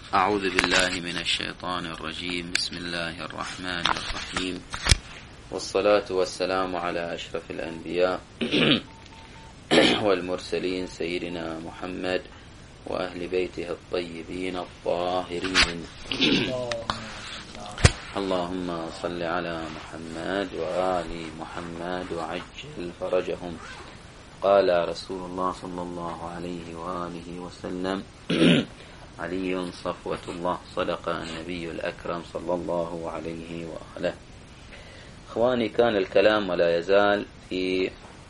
أعوذ بالله من الشيطان الرجيم. بسم الله الرحمن الرحيم، والصلاة والسلام على أشرف الأنبياء والمرسلين سيدنا محمد وأهل بيته الطيبين الطاهرين. اللهم صل على محمد وآل محمد وعجل فرجهم. قال رسول الله صلى الله عليه وآله وسلم: علي صفوة الله، صدق النبي الأكرم صلى الله عليه وآله. إخواني، كان الكلام ولا يزال في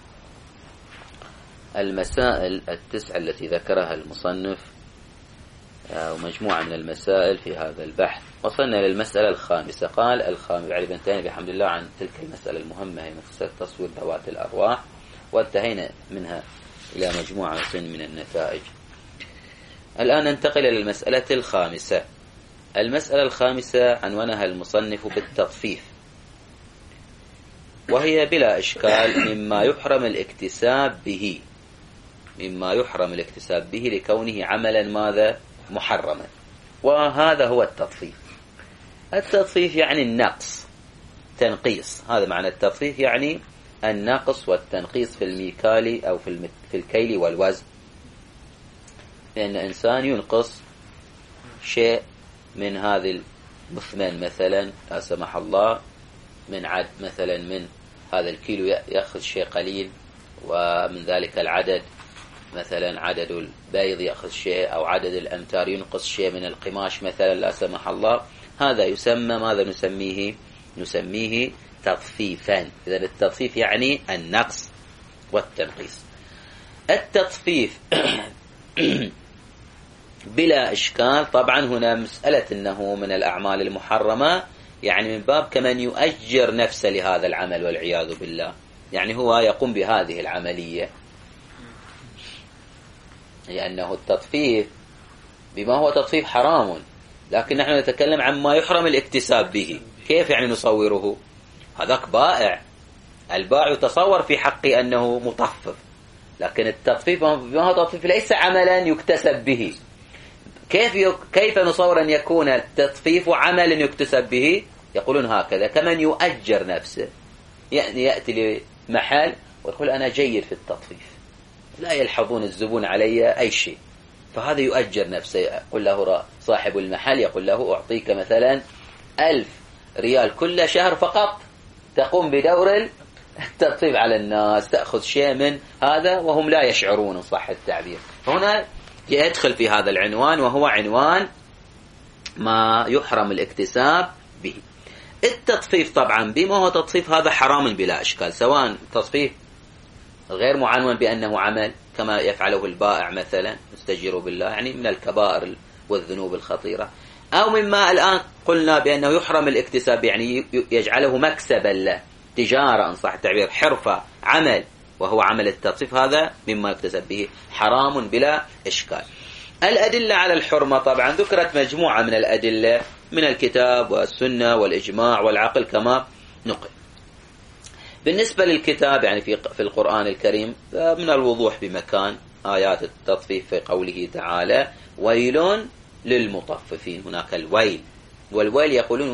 المسائل التسعة التي ذكرها المصنف، ومجموعة من المسائل في هذا البحث. وصلنا للمسألة الخامسة. قال الخامس، يعني انتهينا بحمد الله عن تلك المسألة المهمة، هي مسألة تصوير ذوات الأرواح، وانتهينا منها إلى مجموعة من النتائج. الآن ننتقل إلى المسألة الخامسة. المسألة الخامسة عنوانها المصنف بالتطفيف، وهي بلا إشكال مما يحرم الاكتساب به، مما يحرم الاكتساب به لكونه عملا ماذا؟ محرما. وهذا هو التطفيف. التطفيف يعني النقص، تنقيص. هذا معنى التطفيف، يعني النقص والتنقيص في الميكال أو في الكيل والوزن. لأن إنسان ينقص شيء من هذه المثمن مثلا، لا سمح الله، من عد مثلا من هذا الكيلو يأخذ شيء قليل، ومن ذلك العدد مثلا عدد البيض يأخذ شيء، أو عدد الأمتار ينقص شيء من القماش مثلا، لا سمح الله. هذا يسمى ماذا؟ نسميه تطفيفا. إذن التطفيف يعني النقص والتنقيص. التطفيف بلا إشكال. طبعا هنا مسألة أنه من الأعمال المحرمة، يعني من باب كمن يؤجر نفسه لهذا العمل والعياذ بالله، يعني هو يقوم بهذه العملية، لأنه التطفيف بما هو تطفيف حرام، لكن نحن نتكلم عن ما يحرم الاكتساب به. كيف يعني نصوره؟ هذاك بائع، البائع يتصور في حقه أنه مطفف، لكن التطفيف بما هو تطفيف ليس عملا يكتسب به. كيف نصور أن يكون التطفيف عملا يكتسب به؟ يقولون هكذا: كمن يؤجر نفسه، يعني يأتي لمحل ويقول أنا جيد في التطفيف، لا يلحظون الزبون علي أي شيء، فهذا يؤجر نفسه. يقول له صاحب المحل، يقول له: أعطيك مثلا 1000 ريال كل شهر فقط تقوم بدور التطفيف على الناس، تأخذ شيء من هذا وهم لا يشعرون، صح التعبير. هنا يدخل في هذا العنوان، وهو عنوان ما يحرم الاكتساب به. التطفيف طبعا بما هو تطفيف هذا حرام بلا إشكال، سواء تطفيف غير معنون بأنه عمل كما يفعله البائع مثلا، استجيروا بالله، يعني من الكبائر والذنوب الخطيرة، أو مما الآن قلنا بأنه يحرم الاكتساب، يعني يجعله مكسبا له، تجارة إن صح التعبير، حرفة، عمل، وهو عمل التطفيف، هذا مما يكتسب به حرام بلا إشكال. الأدلة على الحرمة طبعا ذكرت مجموعة من الأدلة من الكتاب والسنة والإجماع والعقل كما نقل. بالنسبة للكتاب يعني في القرآن الكريم من الوضوح بمكان آيات التطفيف في قوله تعالى: ويل للمطففين. هناك الويل، والويل يقولون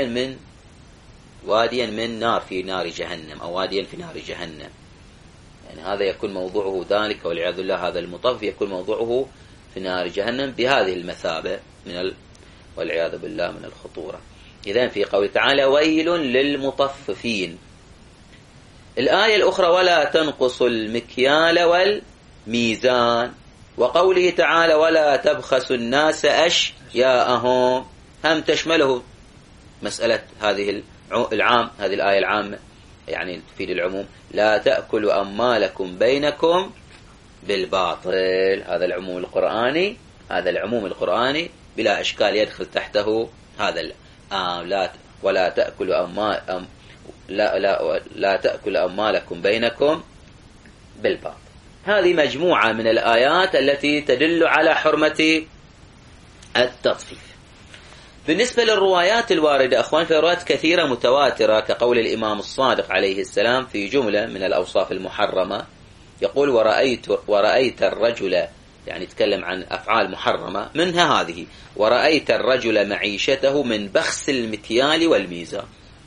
واديا من نار في نار جهنم، أو واديا في نار جهنم، يعني هذا يكون موضوعه ذلك، والعياذ بالله هذا المطفف يكون موضوعه في نار جهنم بهذه المثابة والعياذ بالله من الخطورة. إذن في قوله تعالى: ويل للمطففين. الآية الأخرى: ولا تنقصوا المكيال والميزان. وقوله تعالى: ولا تبخسوا الناس أشياءهم، هم تشمله مسألة هذه العام، هذه الآية العامة، يعني تفيد العموم. لا تأكلوا أموالكم بينكم بالباطل. هذا العموم القرآني، هذا العموم القرآني بلا إشكال يدخل تحته هذا ولا تأكلوا لا تأكلوا أموالكم بينكم بالباطل. هذه مجموعة من الآيات التي تدل على حرمة التطفيف. بالنسبة للروايات الواردة أخوان، في روايات كثيرة متواترة، كقول الإمام الصادق عليه السلام في جملة من الأوصاف المحرمة، يقول: ورأيت الرجل يعني يتكلم عن أفعال محرمة، منها هذه: ورأيت الرجل معيشته من بخس المكيال والميزان.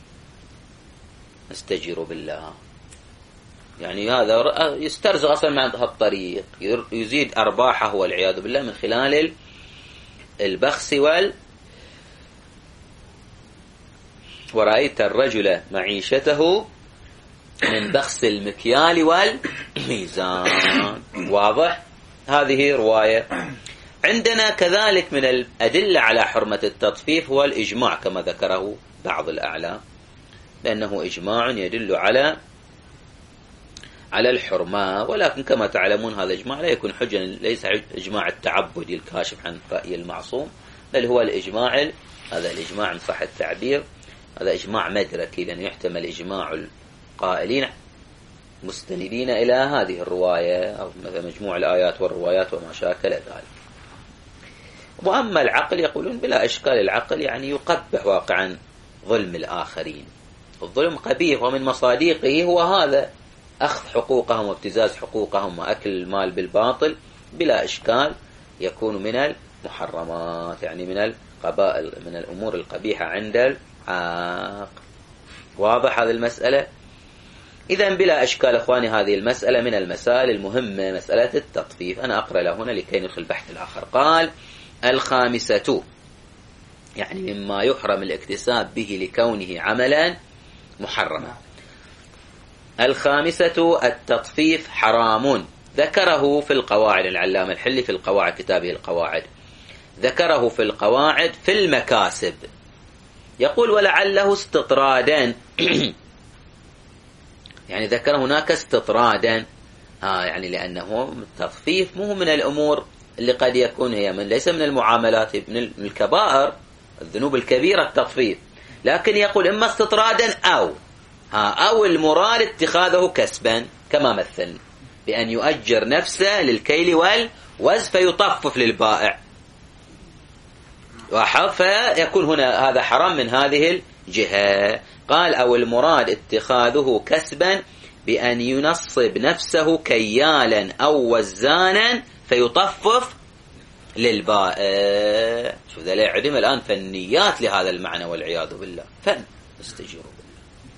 استجير بالله، يعني هذا يسترزق أصلا من هالطريق، يزيد أرباحه والعياذ بالله من خلال البخس ورأيت الرجل معيشته من بخس المكيال والميزان. واضح؟ هذه رواية. عندنا كذلك من الأدلة على حرمة التطفيف هو الإجماع، كما ذكره بعض الأعلام، لأنه إجماع يدل على الحرمة، ولكن كما تعلمون هذا الإجماع لا يكون حجة، ليس إجماع التعبدي الكاشف عن رأي المعصوم، بل هو الإجماع، هذا الإجماع إن صح التعبير، هذا إجماع مدركي، لأنه يحتمل إجماع القائلين مستندين إلى هذه الرواية أو مثل مجموع الآيات والروايات وما شاكل ذلك. وأما العقل يقولون بلا إشكال، العقل يعني يقبح واقعا ظلم الآخرين، الظلم قبيح، ومن مصاديقه هو هذا: أخذ حقوقهم وابتزاز حقوقهم وأكل المال بالباطل بلا إشكال يكون من المحرمات، يعني من القبائل، من الأمور القبيحة عند العاقل. واضح هذه المسألة؟ إذن بلا إشكال أخواني هذه المسألة من المسائل المهمة، مسألة التطفيف. أنا أقرأ له هنا لكي ندخل البحث الآخر. قال: الخامسة، يعني مما يحرم الاكتساب به لكونه عملا محرما. الخامسة: التطفيف حرام. ذكره في القواعد العلامة الحلي في القواعد، كتابه القواعد، ذكره في القواعد في المكاسب. يقول: ولعله استطرادا يعني ذكر هناك استطرادا، يعني لأنه التطفيف مو من الأمور اللي قد يكون هي ليس من المعاملات، من الكبائر، الذنوب الكبيرة التطفيف، لكن يقول إما استطرادا أو المراد اتخاذه كسبا، كما مثل بأن يؤجر نفسه للكيل والوزن فيطفف للبائع، فيكون هنا هذا حرام من هذه الجهة. قال: أو المراد اتخاذه كسبا بأن ينصب نفسه كيالا أو وزانا فيطفف للبائع. شوف ذا عدم الآن فنيات لهذا المعنى والعياذ بالله، فن استجيروا بالله.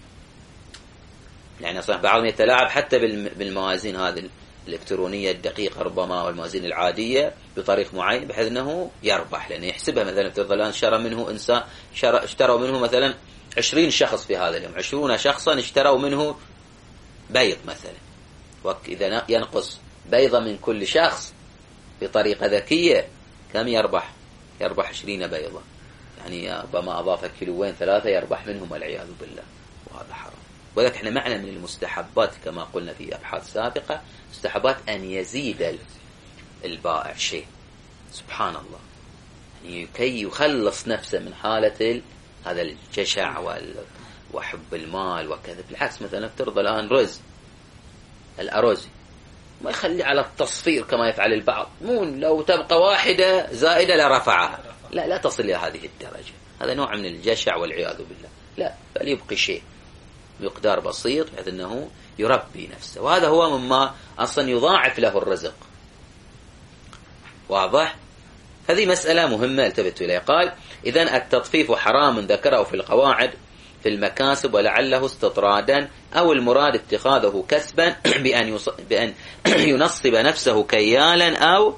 يعني صح بعضهم يتلاعب حتى بالموازين هذه الإلكترونية الدقيقة ربما، والموازين العادية بطريق معين بحيث أنه يربح، لأنه يحسبها مثلا تفضل الآن شرى منه إنسان، اشتروا منه مثلا 20 شخص في هذا اليوم، 20 شخصا اشتروا منه بيض مثلا، وإذا ينقص بيضة من كل شخص بطريقة ذكية كم يربح؟ يربح 20 بيضة، يعني ربما أضاف كيلوين 3 يربح منهم والعياذ بالله، وهذا حرام. وذلك احنا معنا من المستحبات كما قلنا في أبحاث سابقة، مستحبات أن يزيد البائع شيء، سبحان الله، يعني كي يخلص نفسه من حالة هذا الجشع وحب المال وكذا. بالعكس مثلا ترضى الآن الأرز ما يخلي على التصفير كما يفعل البعض، مو لو تبقى واحدة زائدة لرفعها، لا تصل إلى هذه الدرجة، هذا نوع من الجشع والعياذ بالله، لا، بل يبقي شيء مقدار بسيط بحيث أنه يربي نفسه، وهذا هو مما أصلا يضاعف له الرزق. واضح؟ هذه مسألة مهمة التفتوا إليها. قال: إذن التطفيف حرام ذكره في القواعد في المكاسب، ولعله استطرادا أو المراد اتخاذه كسبا بأن ينصب نفسه كيالا أو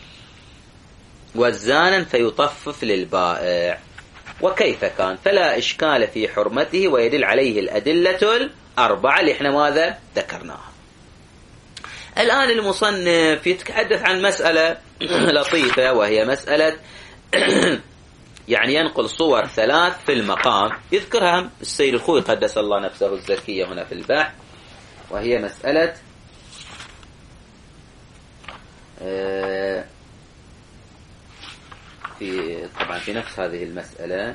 وزانا فيطفف للبائع. وكيف كان فلا إشكال في حرمته، ويدل عليه الأدلة الأربعة اللي احنا ماذا ذكرناها. الآن المصنف يتحدث عن مسألة لطيفة، وهي مسألة يعني ينقل صور 3 في المقام، يذكرها السيد الخوي قدس الله نفسه الزكية هنا في البحث، وهي مسألة طبعا في نفس هذه المسألة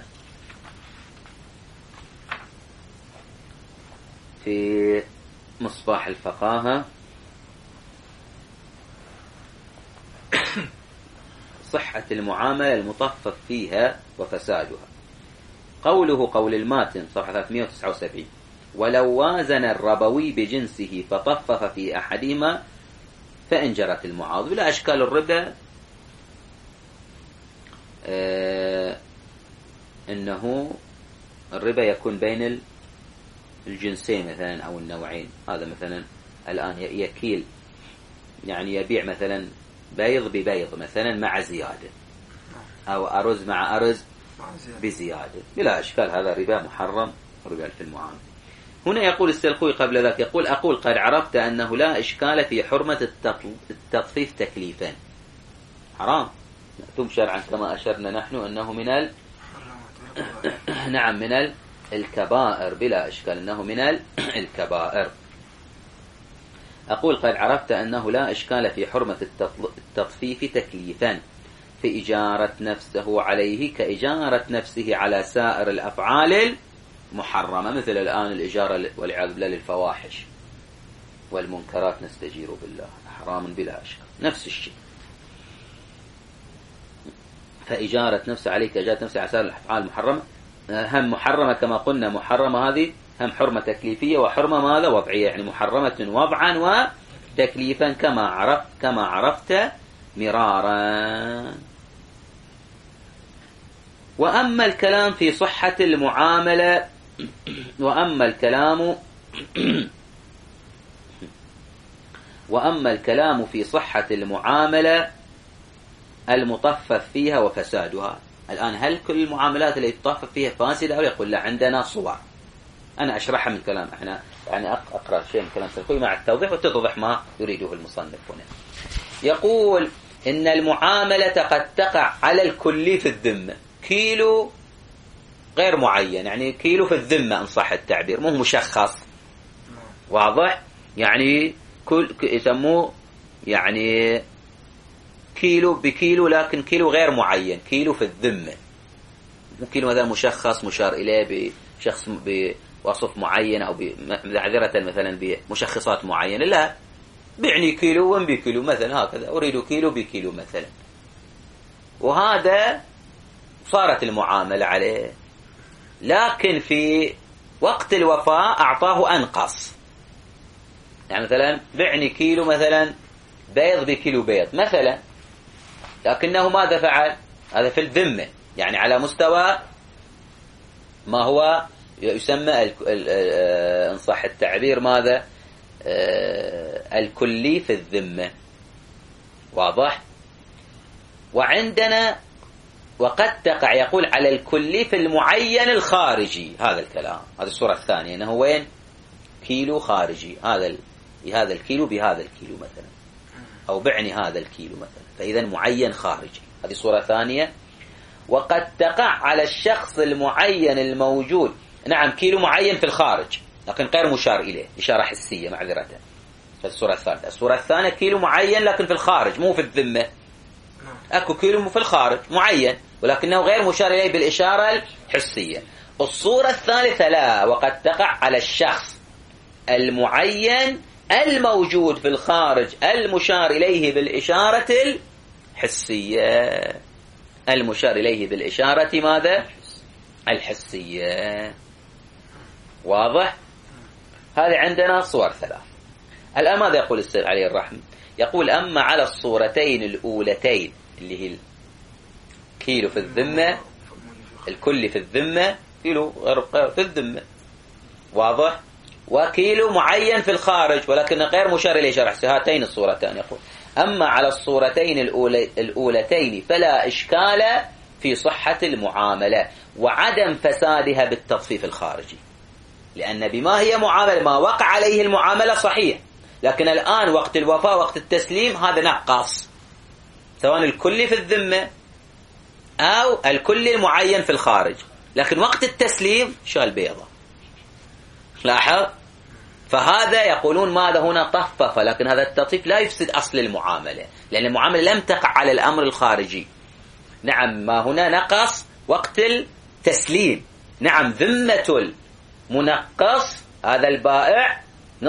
في مصباح الفقاهة، صحة المعاملة المطفف فيها وفسادها. قوله قول الماتن صفحة 379: ولو وازن الربوي بجنسه فطفف في أحدهما فإن جرت المعاض بلا أشكال الربا إنه الربا يكون بين الجنسين مثلا أو النوعين. هذا مثلا الآن يكيل، يعني يبيع مثلا بيض ببيض مثلا مع زيادة، أو أرز مع أرز بزيادة، بلا أشكال هذا ربا محرم، ربا في المعاملة. هنا يقول السلخوي قبل ذلك، يقول أقول قد عرفت أنه لا إشكال في حرمة التطفيف تكليفا. حرام مأتوم شرعا كما أشرنا نحن أنه من نعم من الكبائر، بلا إشكال أنه من الكبائر. أقول قد عرفت أنه لا إشكال في حرمة التطفيف تكليفا في إجارة نفسه عليه كإجارة نفسه على سائر الأفعال المحرمة، مثل الآن الإجارة والعياذ بالله للفواحش والمنكرات نستجير بالله، حرام بلا أشكال، نفس الشيء. فإجارة نفسه عليه كإجارة نفسه على سائر الأفعال المحرمة، هم محرمة كما قلنا، محرمة هذه هم حرمة تكليفية وحرمة ماذا وضعية، يعني محرمة وضعا وتكليفا كما عرفت مرارا. وأما الكلام في صحة المعاملة وأما الكلام في صحة المعاملة المطفف فيها وفسادها. الآن هل كل المعاملات اللي تطفف فيها فاسدة أو يقول لا عندنا صور؟ أنا أشرحها من كلام احنا، يعني أقرأ شيء من كلام سلخوي مع التوضيح وتتضح ما يريده المصنف هنا. يقول إن المعاملة قد تقع على الكل في الذمة، كيلو غير معين، يعني كيلو في الذمة إن صح التعبير، مو مشخص، واضح؟ يعني كل يسموه يعني كيلو بكيلو، لكن كيلو غير معين، كيلو في الذمة، مو كيلو مثلا مشخص مشار إليه بشخص بوصف معين أو بمعذرة مثلا بمشخصات معينة، لا، بعني كيلو وان بكيلو مثلا، هكذا أريد كيلو بكيلو مثلا، وهذا صارت المعاملة عليه، لكن في وقت الوفاء أعطاه أنقص، يعني مثلا بعني كيلو مثلا بيض بكيلو بيض مثلا، لكنه ماذا فعل؟ هذا في الذمة، يعني على مستوى ما هو يسمى إن صح التعبير ماذا؟ الكلي في الذمة، واضح؟ وعندنا وقد تقع، يقول على الكلي في المعين الخارجي، هذا الكلام، هذه الصورة الثانية، أنه وين؟ كيلو خارجي، هذا الكيلو بهذا الكيلو مثلا، أو بعني هذا الكيلو مثلا، فإذا معين خارجي، هذه صورة ثانية. وقد تقع على الشخص المعين الموجود، نعم كيلو معين في الخارج لكن غير مشار إليه، إشارة حسية معذرة، في الصورة الثالثة. الصورة الثانية كيلو معين لكن في الخارج مو في الذمة، أكو كيلو في الخارج معين ولكنه غير مشار إليه بالإشارة الحسية. الصورة الثالثة لا، وقد تقع على الشخص المعين الموجود في الخارج المشار إليه بالإشارة الحسية، المشار إليه بالإشارة ماذا؟ الحسية، واضح؟ هذه عندنا صور ثلاث. الآن ماذا يقول السيد عليه الرحمة؟ يقول أما على الصورتين الأولتين اللي هي كيلو في الذمة، الكل في الذمة، كيلو في الذمة، واضح؟ وكيلو معين في الخارج ولكن غير مشار إليه شرح، هاتين الصورتان. يقول أما على الصورتين الأولتين فلا إشكال في صحة المعاملة وعدم فسادها بالتطفيف الخارجي، لأن بما هي معاملة ما وقع عليه المعاملة صحيح، لكن الآن وقت الوفاة وقت التسليم هذا نقص، سواء الكل في الذمة أو الكل المعين في الخارج، لكن وقت التسليم شال بيضة، لاحظ؟ فهذا يقولون ماذا هنا طفف، لكن هذا التطفيف لا يفسد أصل المعاملة، لأن المعاملة لم تقع على الأمر الخارجي. نعم ما هنا نقص وقت التسليم، نعم ذمة المنقص هذا البائع،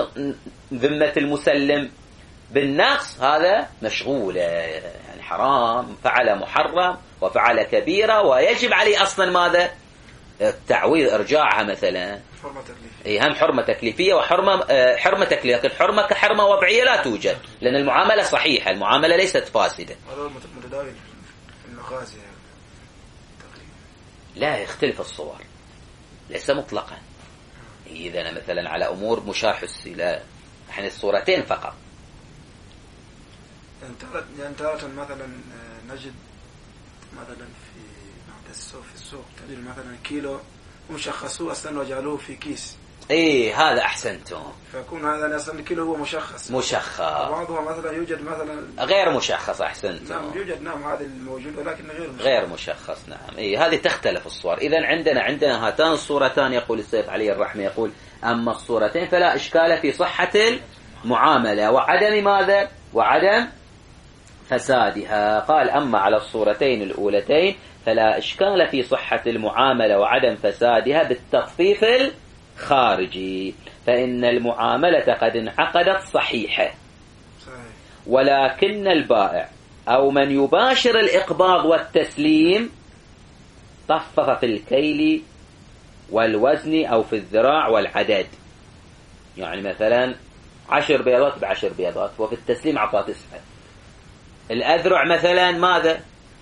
ذمة المسلم بالنقص هذا مشغولة، يعني حرام، فعل محرم وفعل كبيرة، ويجب عليه أصلا ماذا؟ التعويض إرجاعها مثلا حرمة تكليفية. هم حرمة تكليفية وحرمة حرمة تكليفية، لكن حرمة كحرمة وضعية لا توجد، لأن المعاملة صحيحة، المعاملة ليست فاسدة. هذا متداول في المغازي لا يختلف الصور، ليس مطلقا. إذا مثلا على أمور مشار حسي، لا، نحن الصورتين فقط. يعني تارة مثلا نجد مثلا في السوق تجد مثلا كيلو مشخصوه أصلا وجعلوه في كيس. هذا أحسنتم. فيكون هذا أصلا الكيلو هو مشخص. بعضها مثلا يوجد مثلا غير مشخص. أحسنتم. نعم يوجد، نعم هذا الموجود ولكن غير مشخص. نعم هذه تختلف الصور. إذا عندنا هاتان الصورتان. يقول السيف عليه الرحمة، يقول أما الصورتين فلا إشكال في صحة المعاملة وعدم ماذا؟ وعدم فسادها. قال أما على الصورتين الأولتين فلا إشكال في صحة المعاملة وعدم فسادها بالتخفيف الخارجي، فإن المعاملة قد انعقدت صحيحة، ولكن البائع أو من يباشر الإقباض والتسليم طفف في الكيل والوزن أو في الذراع والعدد. يعني مثلا 10 بيضات ب10 بيضات، وفي التسليم أعطى 9. الأذرع مثلا ماذا؟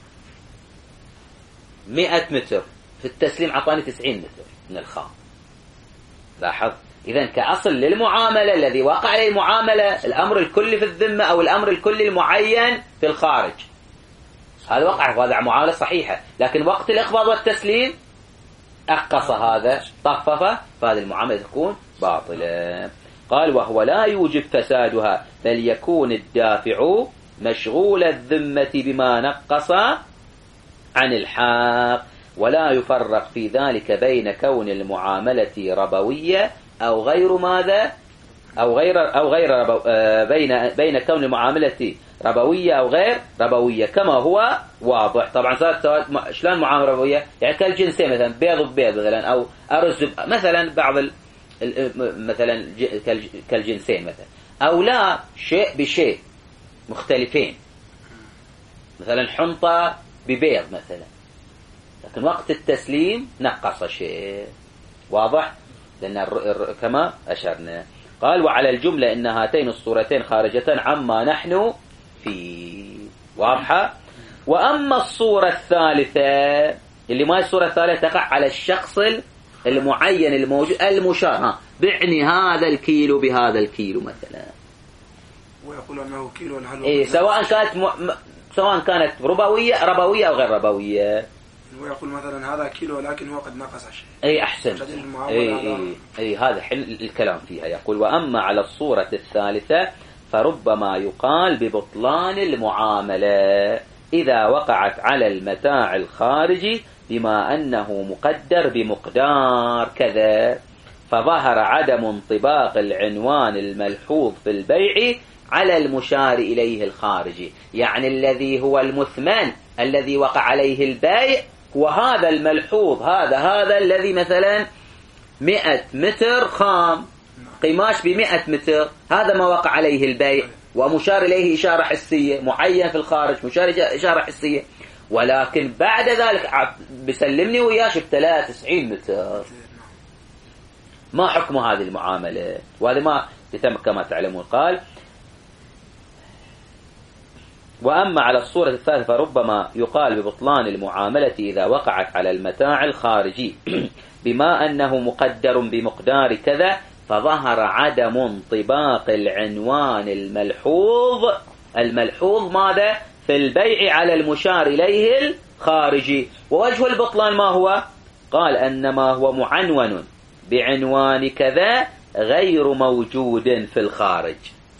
100 متر، في التسليم أعطاني 90 متر من الخام. لاحظ. إذن كأصل للمعاملة الذي وقع عليه المعاملة الأمر الكلي في الذمة أو الأمر الكلي المعين في الخارج، هذا وقع، وهذا معاملة صحيحة. لكن وقت الإقباض والتسليم أقص هذا، طفف، فهذه المعاملة تكون باطلة. قال وهو لا يوجب فسادها، بل يكون الدافع مشغول الذمة بما نقص عن الحق، ولا يفرق في ذلك بين كون المعاملة ربوية أو غير ماذا، أو غير بين كون المعاملة ربوية أو غير ربوية، كما هو واضح. طبعا صارت شلون معاملة ربوية؟ يعني كالجنسين مثلا بيض ببيض مثلا، أو أرز مثلا، بعض مثلا كالجنسين مثلا، أو لا شيء بشيء مختلفين، مثلا حنطة ببيض مثلا، لكن وقت التسليم نقص شيء. واضح؟ لأن كما أشرنا. قال وعلى الجملة إن هاتين الصورتين خارجة عما نحن فيه. واضحة؟ وأما الصورة الثالثة اللي ما هي الصورة الثالثة، تقع على الشخص المعين الموجود المشار، بعني هذا الكيلو بهذا الكيلو مثلا، ويقول أنه كيلو سواء كانت ربوية أو غير ربوية. ويقول مثلا هذا كيلو ولكن هو قد نقص شيء. أحسن. هذا حل الكلام فيها. يقول وأما على الصورة الثالثة فربما يقال ببطلان المعاملة إذا وقعت على المتاع الخارجي بما أنه مقدر بمقدار كذا، فظهر عدم انطباق العنوان الملحوظ في البيع على المشار إليه الخارجي. يعني الذي هو المثمن الذي وقع عليه البيع وهذا الملحوظ، هذا الذي مثلا 100 متر خام، قماش ب100 متر، هذا ما وقع عليه البيع ومشار إليه إشارة حسية، معين في الخارج مشار إشارة حسية، ولكن بعد ذلك بسلمني وياه شفتلاه 90 متر. ما حكم هذه المعاملة؟ وهذا ما يتم كما تعلمون. قال وأما على الصورة الثالثة فربما يقال ببطلان المعاملة إذا وقعت على المتاع الخارجي بما أنه مقدر بمقدار كذا، فظهر عدم انطباق العنوان الملحوظ ماذا في البيع على المشار إليه الخارجي. ووجه البطلان ما هو؟ قال أنما هو معنون بعنوان كذا غير موجود في الخارج،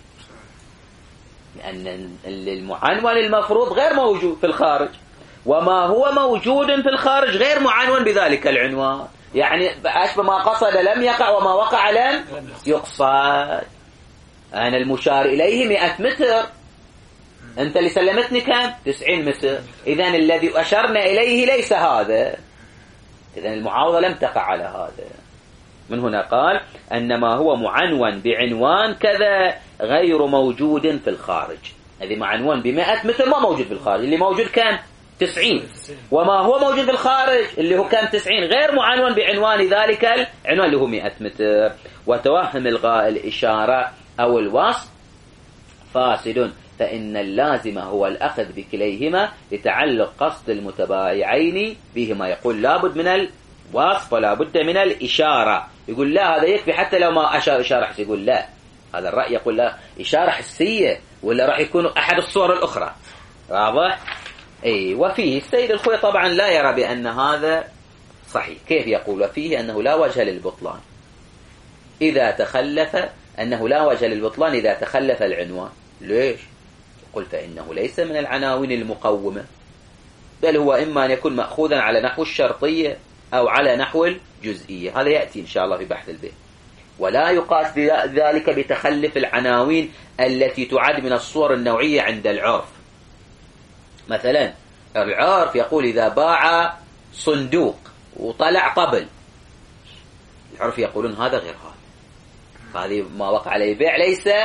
لأن المعنون المفروض غير موجود في الخارج، وما هو موجود في الخارج غير معنون بذلك العنوان. يعني أشبه ما قصد لم يقع وما وقع لم يقصد. أنا المشار إليه 100 متر، أنت اللي سلمتني كم 90 متر، إذن الذي أشرنا إليه ليس هذا، إذن المعاوضة لم تقع على هذا. من هنا قال أنما هو معنون بعنوان كذا غير موجود في الخارج. هذه معنون ب100 متر ما موجود في الخارج، اللي موجود كم 90. وما هو موجود في الخارج اللي هو كان 90 غير معنون بعنوان ذلك العنوان اللي هو 100 متر. وتوهم إلغاء الإشارة أو الوصف فاسد، فإن اللازم هو الأخذ بكليهما لتعلق قصد المتبايعين بهما. يقول لابد من الوصف ولا بد من الإشارة. يقول لا هذا يكفي حتى لو ما أشار إشارة حسية. يقول لا، هذا الرأي يقول لا، إشارة حسية ولا راح يكون أحد الصور الأخرى. واضح؟ أي. وفيه السيد الخوي طبعا لا يرى بأن هذا صحيح. كيف يقول؟ وفيه أنه لا وجه للبطلان إذا تخلف، أنه لا وجه للبطلان إذا تخلف العنوان. ليش؟ يقول فإنه ليس من العناوين المقومة، بل هو إما أن يكون مأخوذا على نحو الشرطية أو على نحو الجزئية. هذا يأتي إن شاء الله في بحث البيت. ولا يقاس ذلك بتخلف العناوين التي تعد من الصور النوعية عند العرف. مثلا العرف يقول إذا باع صندوق وطلع طبل، العرف يقولون هذا غير هذا، هذه ما وقع عليه بيع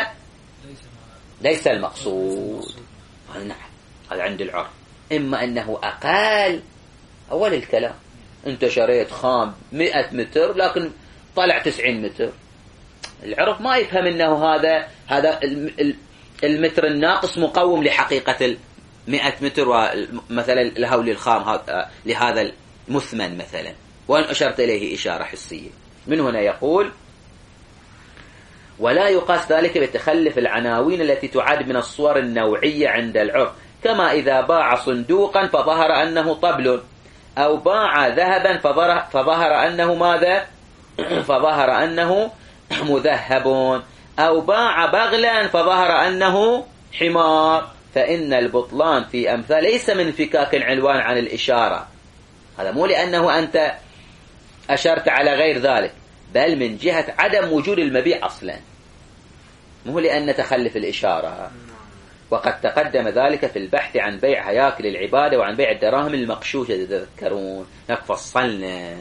ليس المقصود. نعم، هذا عند العرف. إما أنه أقل. أول الكلام أنت شريت خام 100 متر لكن طلع 90 متر، العرف ما يفهم أنه هذا المتر الناقص مقوم لحقيقة 100 متر، ومثلا الهول الخام لهذا المثمن مثلا، وأن أشرت إليه إشارة حسية. من هنا يقول ولا يقاس ذلك بتخلف العناوين التي تعد من الصور النوعية عند العرف، كما إذا باع صندوقا فظهر أنه طبل، أو باع ذهبا فظهر أنه ماذا؟ فظهر أنه مذهب، أو باع بغلا فظهر أنه حمار. فإن البطلان في أمثال ليس من انفكاك العنوان عن الإشارة، هذا مو لأنه أنت أشرت على غير ذلك، بل من جهة عدم وجود المبيع أصلا، مو لأن تخلف الإشارة. وقد تقدم ذلك في البحث عن بيع هياكل العبادة وعن بيع الدراهم المقشوشة، تذكرون هناك فصلنا.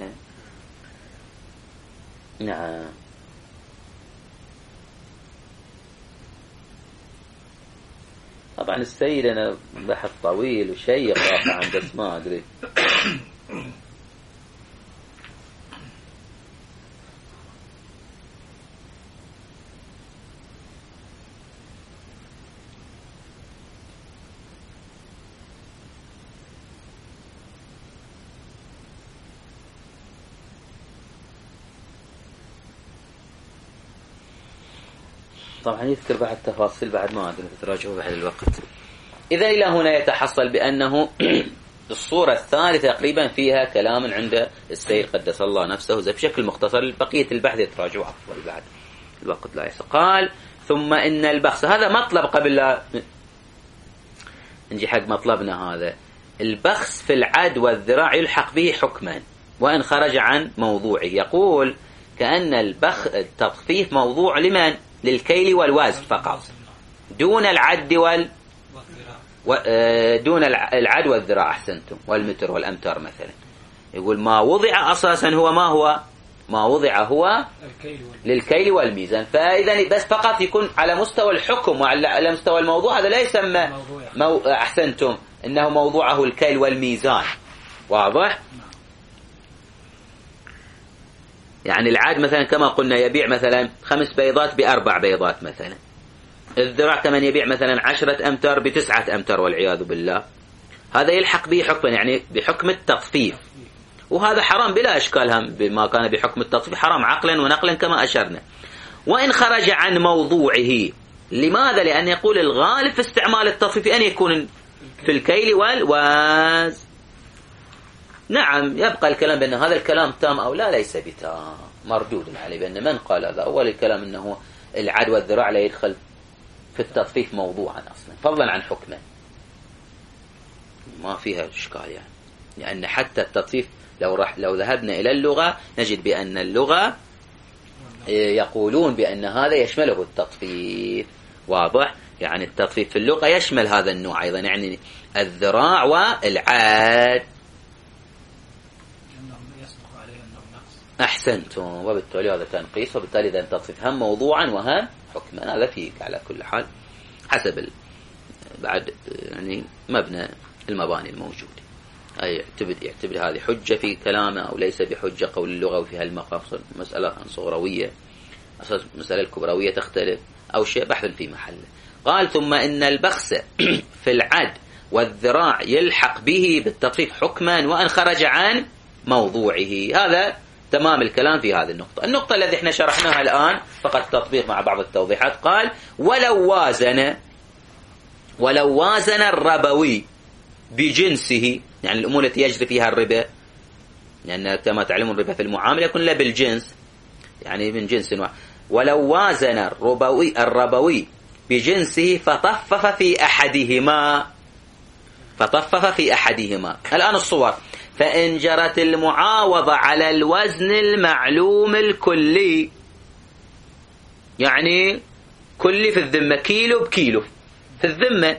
نعم. طبعا السيد أنا بحث طويل وشيق واقع عن بس ما أدري. طبعا يذكر بعد تفاصيل بعد ما أدري تراجعوا بعد الوقت. إذا إلى هنا يتحصل بأنه الصورة الثالثة تقريبا فيها كلام عند السيد قدس الله نفسه زي بشكل مختصر. بقية البحث يتراجعوا أفضل بعد الوقت لا يسع. قال ثم إن البخس، هذا مطلب قبل لا نجي حق مطلبنا. هذا البخس في العد والذراع يلحق به حكما وإن خرج عن موضوعه. يقول كأن التطفيف موضوع لمن؟ للكيل والوزن فقط، دون العد دون العد والذراع. أحسنتم. والمتر والأمتار مثلا. يقول ما وضع أساسا هو ما وضع هو للكيل والميزان. فإذا بس فقط يكون على مستوى الحكم وعلى مستوى الموضوع، هذا لا يسمى أحسنتم إنه موضوعه الكيل والميزان. واضح؟ يعني العاد مثلا كما قلنا يبيع مثلا 5 بيضات ب4 بيضات مثلا. الذراع كمان يبيع مثلا 10 أمتار ب9 أمتار والعياذ بالله. هذا يلحق به حكما، يعني بحكم التطفيف، وهذا حرام بلا إشكال. هم بما كان بحكم التطفيف حرام عقلا ونقلا كما أشرنا. وإن خرج عن موضوعه. لماذا؟ لأن يقول الغالب في استعمال التطفيف أن يكون في الكيل والوزن. نعم، يبقى الكلام بأن هذا الكلام تام أو لا، ليس بتام، مردود عليه. بأن من قال هذا أول الكلام أنه العد والذراع لا يدخل في التطفيف موضوعا أصلا، فضلا عن حكما، ما فيها إشكال يعني. لأن حتى التطفيف لو ذهبنا إلى اللغة نجد بأن اللغة يقولون بأن هذا يشمله التطفيف. واضح؟ يعني التطفيف في اللغة يشمل هذا النوع أيضا، يعني الذراع والعاد. أحسنتم. وبالتالي هذا تنقيص، وبالتالي إذا التطفيف هم موضوعا وهم حكما. هذا فيك على كل حال حسب بعد يعني مبنى المباني الموجودة. أي يعتبر هذه حجة في كلامه أو ليس بحجة. قول اللغة في هالمقام مسألة صغروية، أساس مسألة الكبروية تختلف أو شيء بحث في محله. قال ثم إن البخس في العد والذراع يلحق به بالتطفيف حكما وأن خرج عن موضوعه. هذا تمام الكلام في هذه النقطة. النقطة التي احنا شرحناها الآن فقط تطبيق مع بعض التوضيحات. قال ولو وازن الربوي بجنسه، يعني الأمور التي يجري فيها الربا، لأن كما تعلمون الربا في المعاملة يكون له بالجنس، يعني من جنس واحد. ولو وازن الربوي بجنسه فطفف في أحدهما. الآن الصور. فإن جرت المعاوضة على الوزن المعلوم الكلي، يعني كلي في الذمة، كيلو بكيلو في الذمة،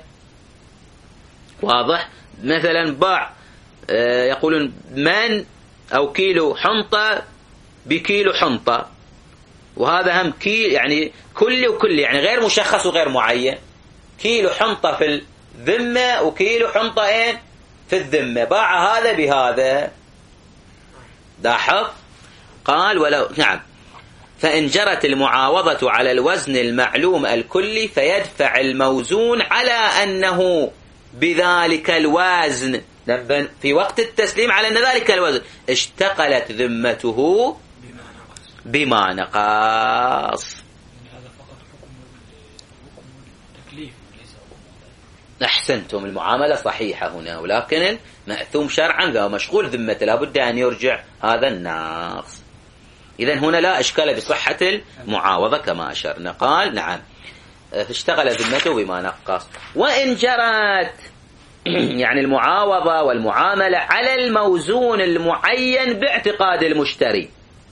واضح. مثلا باع يقولون من أو كيلو حنطة بكيلو حنطة، وهذا هم كيلو، يعني كلي وكلي، يعني غير مشخص وغير معين. كيلو حنطة في الذمة وكيلو حنطة في الذمة، باع هذا بهذا. لاحظ. قال ولو نعم فإن جرت المعاوضة على الوزن المعلوم الكلي فيدفع الموزون على أنه بذلك الوزن في وقت التسليم، على أن ذلك الوزن اشتغلت ذمته بما نقص. هذا فقط حكم التكليف ليس أحسنتم، المعاملة صحيحة هنا، ولكن المأثوم شرعا ذا مشغول ذمته لابد أن يرجع هذا الناقص. إذن هنا لا إشكال بصحة المعاوضة كما أشرنا. قال نعم فاشتغل ذمته بما نقص. وإن جرت يعني المعاوضة والمعاملة على الموزون المعين باعتقاد المشتري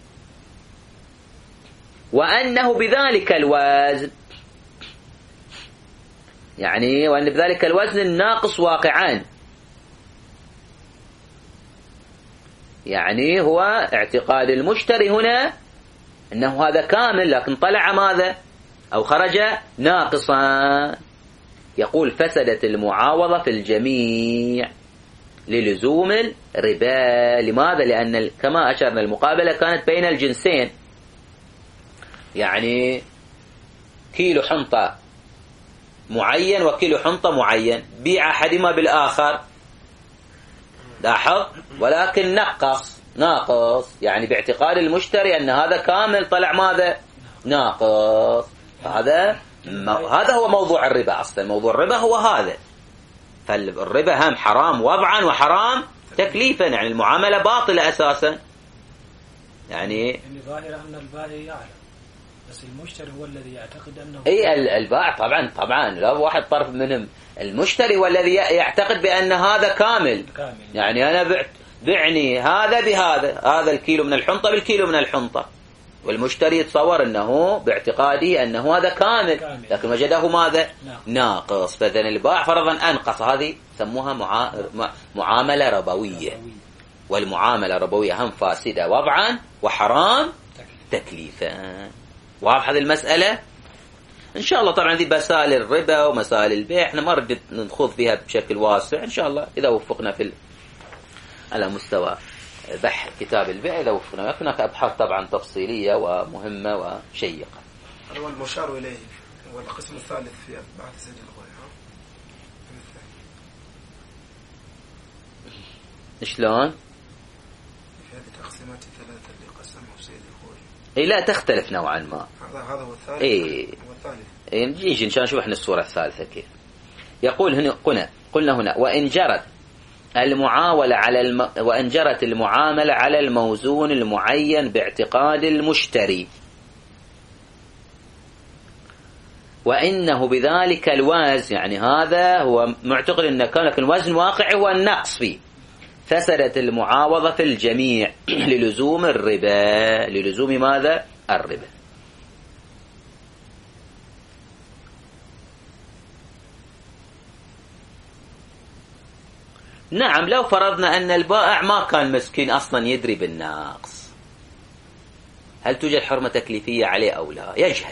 وأنه بذلك الوزن، يعني وأن بذلك الوزن الناقص واقعان، يعني هو اعتقاد المشتري هنا أنه هذا كامل لكن طلع ماذا أو خرج ناقصا. يقول فسدت المعاوضة في الجميع للزوم الربا. لماذا؟ لأن كما أشرنا المقابلة كانت بين الجنسين، يعني كيلو حنطة معين وكيلو حنطة معين، بيع أحدهما بالآخر، لاحظ، ولكن ناقص، يعني باعتقاد المشتري أن هذا كامل طلع ماذا ناقص. هذا هو موضوع الربا أصلا. موضوع الربا هو هذا. فالربا هم حرام وضعا وحرام تكليفا، يعني المعاملة باطلة أساسا. يعني ظاهر أن البائع يعلم، بس المشتري هو الذي يعتقد أنه البائع طبعا لا واحد طرف منهم. المشتري هو الذي يعتقد بأن هذا كامل. يعني أنا بعني هذا بهذا، هذا الكيلو من الحنطة بالكيلو من الحنطة، والمشتري يتصور أنه باعتقاده أنه هذا كامل لكن وجده ماذا ناقص. فإذن البائع فرضا أنقص. هذه سموها معاملة ربوية، والمعاملة الربوية هم فاسدة وضعا وحرام تكليفا. واضح هذه المسألة إن شاء الله. طبعا ذي مسائل الربا ومسائل البيع احنا ما نريد نخوض فيها بشكل واسع إن شاء الله إذا وفقنا على مستوى بحث كتاب البيع إذا وفقنا. هناك أبحاث طبعا تفصيلية ومهمة وشيقة. هذا هو المشار إليه، هو القسم الثالث في بعد سجل الغاية. شلون؟ في هذه التقسيمات الثلاثة اللي قسمه سيد الخوي. لا تختلف نوعا ما. هذا هو الثالث. هو الثالث. نجي إن شاء الله نشوف احنا الصورة الثالثة كيف. يقول هنا قلنا هنا وإن جرت المعاملة على الموزون المعين باعتقاد المشتري وإنه بذلك الوزن، يعني هذا هو معتقد أن كان الوزن واقعي هو النقص فيه، فسدت المعاوضة في الجميع للزوم الربا. للزوم ماذا؟ الربا. نعم لو فرضنا أن البائع ما كان مسكين أصلا يدري بالناقص، هل توجد حرمة تكليفية عليه أو لا؟ يجهل.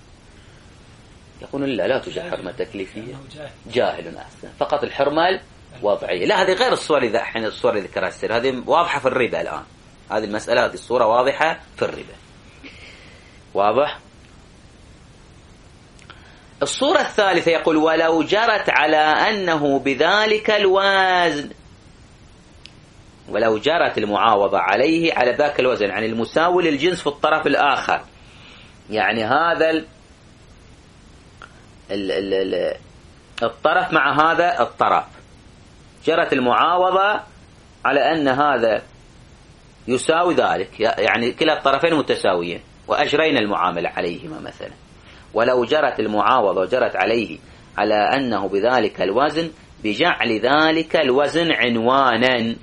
يقولون لا توجد حرمة تكليفية، جاهل أحسن، فقط الحرمة وضعية. لا هذه غير الصور اللي الحين الصور اللي ذكرها السير، هذه واضحة في الربا الآن. هذه المسألة، هذه الصورة واضحة في الربا. واضح؟ الصورة الثالثة يقول ولو جرت على أنه بذلك الوزن، ولو جرت المعاوضة عليه على ذاك الوزن، يعني المساوي للجنس في الطرف الآخر، يعني هذا الطرف مع هذا الطرف، جرت المعاوضة على أن هذا يساوي ذلك، يعني كلا الطرفين متساويين وأجرينا المعاملة عليهما مثلا. ولو جرت المعاوضة وجرت عليه على أنه بذلك الوزن بجعل ذلك الوزن عنوانا،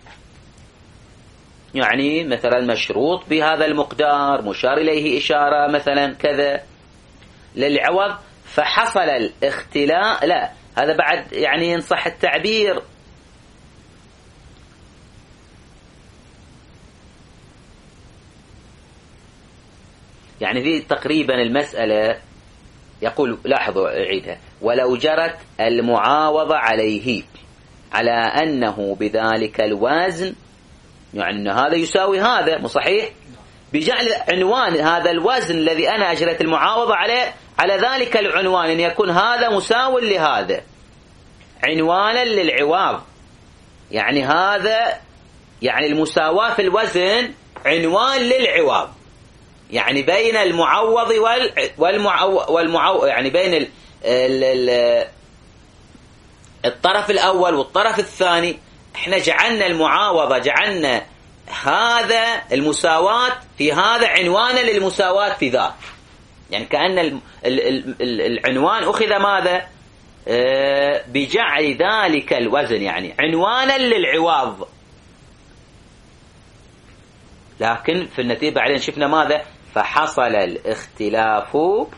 يعني مثلا مشروط بهذا المقدار، مشار إليه إشارة مثلا كذا للعوض، فحصل الاختلاف. لا هذا بعد يعني إن صح التعبير يعني في تقريبا المسألة يقول، لاحظوا أعيدها، ولو جرت المعاوضة عليه على أنه بذلك الوزن، يعني أن هذا يساوي هذا، مو صحيح؟ بجعل عنوان هذا الوزن الذي أنا أجريت المعاوضة عليه على ذلك العنوان أن يكون هذا مساو لهذا عنوانا للعوض، يعني هذا يعني المساواة في الوزن عنوان للعوض، يعني بين المعوض يعني بين الطرف الأول والطرف الثاني. احنا جعلنا المعاوضة، جعلنا هذا المساواة في هذا عنوانا للمساواة في ذاك، يعني كأن العنوان أخذ ماذا بجعل ذلك الوزن يعني عنوانا للعوض، لكن في النتيجة بعدين شفنا ماذا فحصل الاختلاف،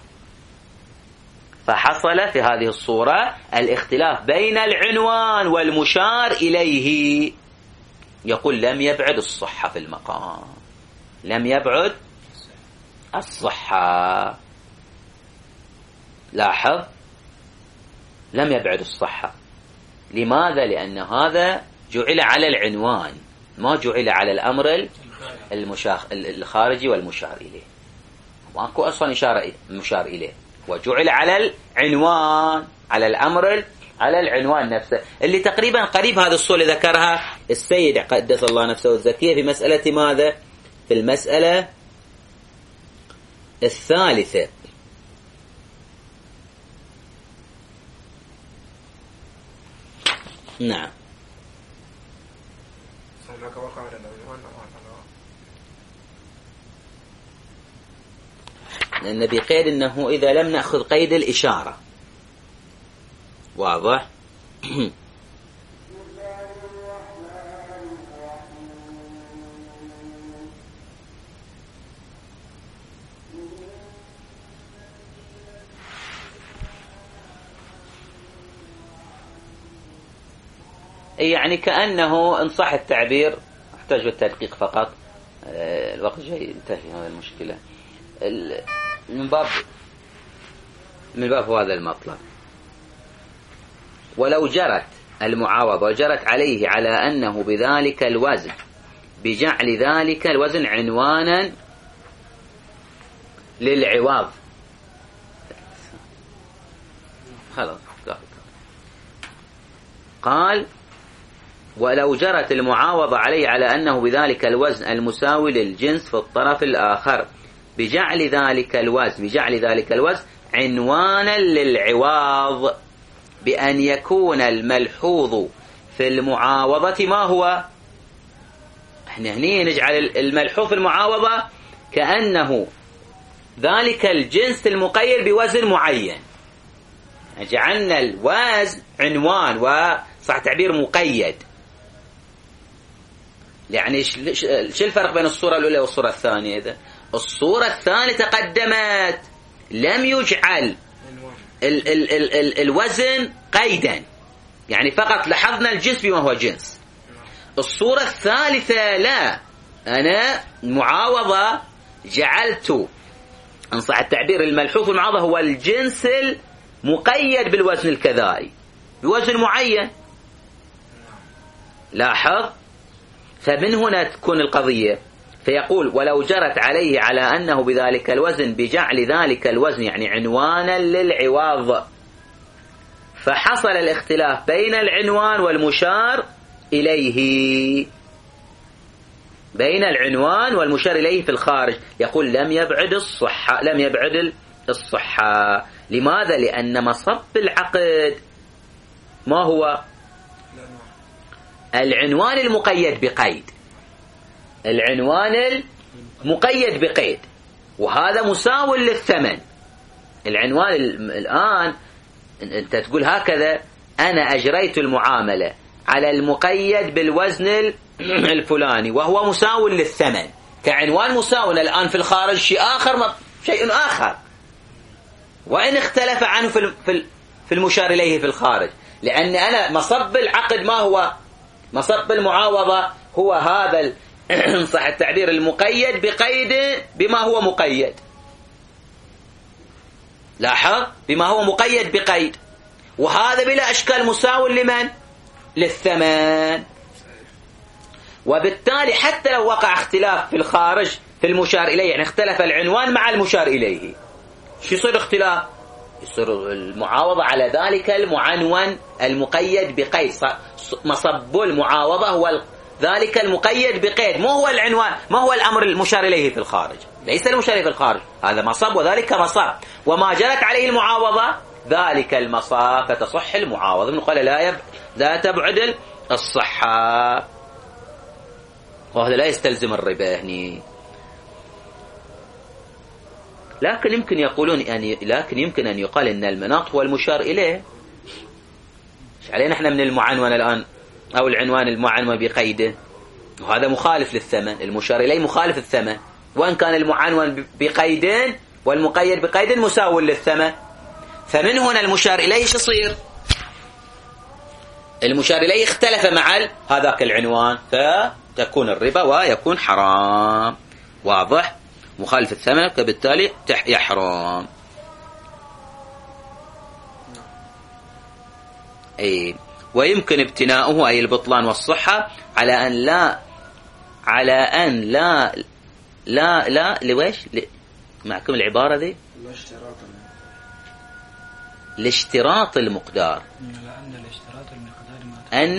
فحصل في هذه الصورة الاختلاف بين العنوان والمشار إليه. يقول لم يبعد الصحة في المقام، لم يبعد الصحة. لاحظ لم يبعد الصحة. لماذا؟ لأن هذا جعل على العنوان، ما جعل على الأمر الخارجي والمشار إليه، ماكو أصلا إشارة مشار إليه، وجعل على العنوان، على الأمر، على العنوان نفسه، اللي تقريبا قريب هذا الصورة اللي ذكرها السيد قدس الله نفسه الزكية في مسألة ماذا؟ في المسألة الثالثة. نعم. النبي قيد أنه إذا لم نأخذ قيد الإشارة. واضح؟ يعني كأنه إن صح التعبير، أحتاج التدقيق فقط، الوقت جاي ينتهي هذه المشكلة، من باب هذا المطلب. ولو جرت المعاوضة وجرت عليه على أنه بذلك الوزن بجعل ذلك الوزن عنوانا للعوض. خلاص قال ولو جرت المعاوضة عليه على أنه بذلك الوزن المساوي للجنس في الطرف الآخر بجعل ذلك الوزن عنوانا للعوض، بأن يكون الملحوظ في المعاوضة ما هو؟ احنا هنا نجعل الملحوظ في المعاوضة كأنه ذلك الجنس المقيد بوزن معين، جعلنا الوزن عنوان وصح تعبير مقيد. يعني شو الفرق بين الصورة الأولى والصورة الثانية؟ إذا الصورة الثانية تقدمت لم يجعل الوزن قيدا، يعني فقط لاحظنا الجنس بما هو جنس. الصورة الثالثة لا، أنا معاوضة جعلت إن صح التعبير الملحوظ المعاوضة هو الجنس المقيد بالوزن الكذائي بوزن معين، لاحظ. فمن هنا تكون القضية. فيقول ولو جرت عليه على أنه بذلك الوزن بجعل ذلك الوزن يعني عنوانا للعوض، فحصل الاختلاف بين العنوان والمشار إليه، بين العنوان والمشار إليه في الخارج. يقول لم يبعد الصحة. لماذا؟ لأن مصب العقد ما هو؟ العنوان المقيد بقيد، العنوان المقيد بقيد، وهذا مساو للثمن. العنوان الآن أنت تقول هكذا أنا أجريت المعاملة على المقيد بالوزن الفلاني وهو مساو للثمن، كعنوان مساو الآن في الخارج شيء آخر، وإن اختلف عنه في المشار إليه في الخارج، لأن أنا مصب العقد ما هو؟ مصب المعاوضة هو هذا صح التعبير المقيد بقيد بما هو مقيد. لاحظ، بما هو مقيد بقيد، وهذا بلا أشكال مساو لمن؟ للثمن. وبالتالي حتى لو وقع اختلاف في الخارج في المشار إليه، يعني اختلف العنوان مع المشار إليه، شو يصير اختلاف؟ يصير المعاوضة على ذلك المعنون المقيد بقيد. مصب المعاوضة هو ذلك المقيد بقيد، مو هو العنوان، ما هو الأمر المشار إليه في الخارج، ليس المشار إليه في الخارج، هذا مصب وذلك مصب، وما جرت عليه المعاوضة ذلك المصاب، فتصح المعاوضة. من قال لا تبعد الصحة، وهذا لا يستلزم الربا هني. لكن يمكن يقولون لكن يمكن أن يقال أن المناط هو المشار إليه. إيش علينا إحنا من المعنون الآن أو العنوان المعنون بقيده، وهذا مخالف للثمن، المشار إليه مخالف الثمن، وإن كان المعنون بقيدين والمقيد بقيد مساو للثمن. فمن هنا المشار إليه شو يصير؟ المشار إليه اختلف مع هذاك العنوان، فتكون الربا ويكون حرام. واضح؟ مخالف الثمن، فبالتالي يحرم. أي ويمكن ابتناؤه أي البطلان والصحة على أن لا لويش معكم العبارة ذي؟ لاشتراط المقدار، أن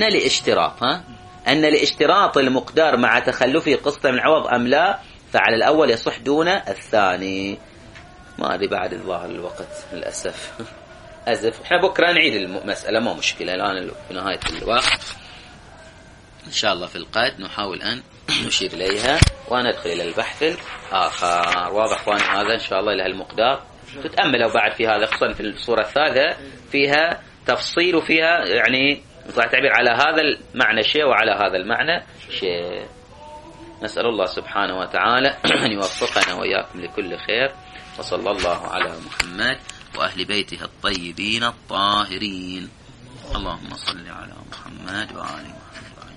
لاشتراط المقدار مع تخلفه قسط من عوض أم لا، فعلى الأول يصح دون الثاني. ما أدري بعد الظاهر الوقت للأسف أزف. احنا بكرة نعيد المسألة، ما مشكلة، الآن في نهاية الوقت إن شاء الله في القادم نحاول أن نشير إليها وندخل إلى البحث الآخر. واضح أخواني؟ هذا إن شاء الله إلى المقدار تتأملوا بعد في هذا، خصوصا في الصورة الثالثة فيها تفصيل وفيها يعني صح تعبير على هذا المعنى شيء وعلى هذا المعنى شيء. نسأل الله سبحانه وتعالى أن يوفقنا وإياكم لكل خير، وصلى الله على محمد وأهل بيته الطيبين الطاهرين. اللهم صل على محمد وآل محمد.